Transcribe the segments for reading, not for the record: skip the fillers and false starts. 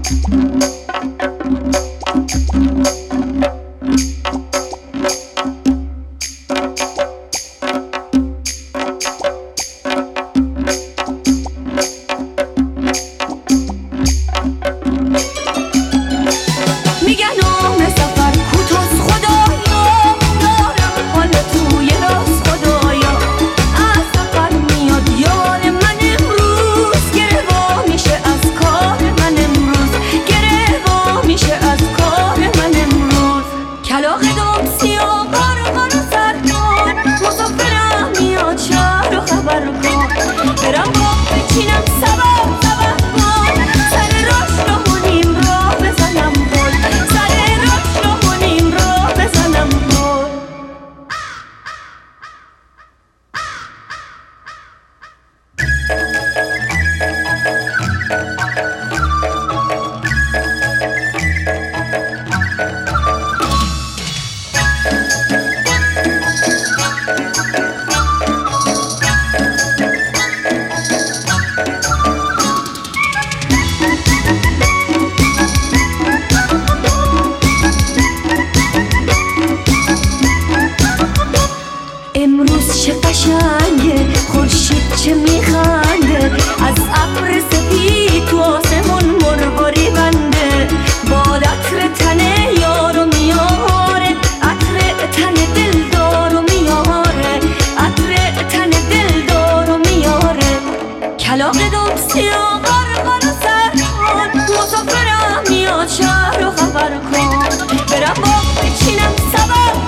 امروز چه قشنگه، خورشید چه میخنده، از ابر سپید تو آسمون مرغوری بنده. باد عطر تن یارو میاره، عطر تن دلدارو میاره، عطر تن دلدارو میاره. کلاغ دمسی و غرغر و سرحال، مسافرم میاد شهر رو خبر کن. برم باغ بچینم سبب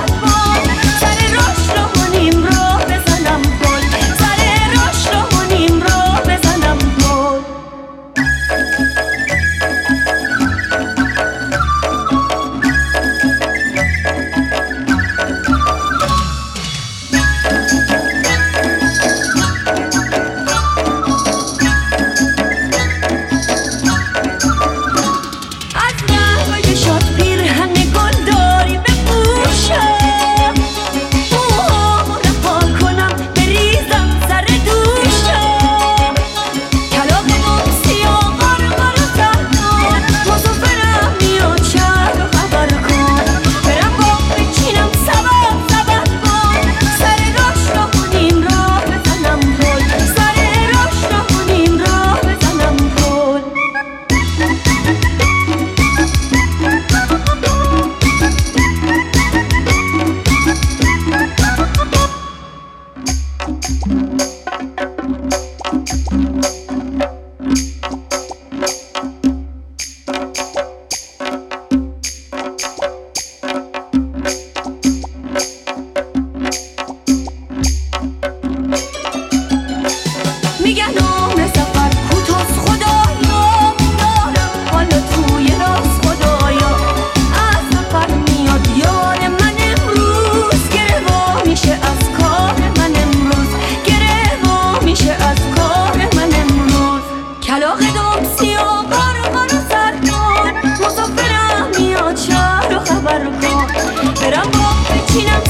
کلاغ دمسی و غرغر و سرحال، مسافرم میاد شهر رو خبر کن. برم باغ بچینم